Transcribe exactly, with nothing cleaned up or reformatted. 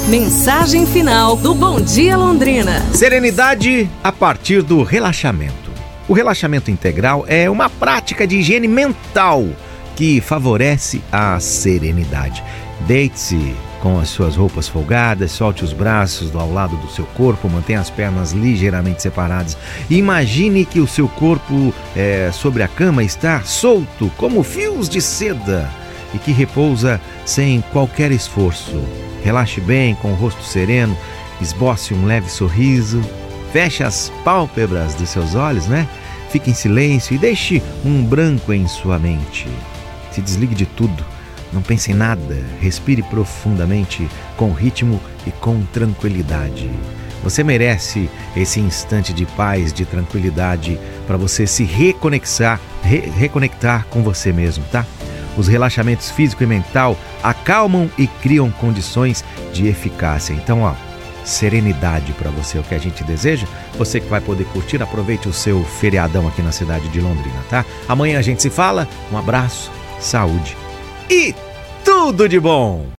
Mensagem final do Bom Dia Londrina. Serenidade a partir do relaxamento. O relaxamento integral é uma prática de higiene mental que favorece a serenidade. Deite-se com as suas roupas folgadas, solte os braços ao lado do seu corpo, mantenha as pernas ligeiramente separadas. E imagine que o seu corpo é, sobre a cama está solto como fios de seda e que repousa sem qualquer esforço. Relaxe bem, com o rosto sereno, esboce um leve sorriso, feche as pálpebras dos seus olhos, né? Fique em silêncio e deixe um branco em sua mente. Se desligue de tudo, não pense em nada, respire profundamente, com ritmo e com tranquilidade. Você merece esse instante de paz, de tranquilidade, para você se reconectar, re- reconectar com você mesmo, tá? Os relaxamentos físico e mental acalmam e criam condições de eficácia. Então, ó, serenidade para você, é o que a gente deseja. Você que vai poder curtir, aproveite o seu feriadão aqui na cidade de Londrina, tá? Amanhã a gente se fala. Um abraço, saúde e tudo de bom!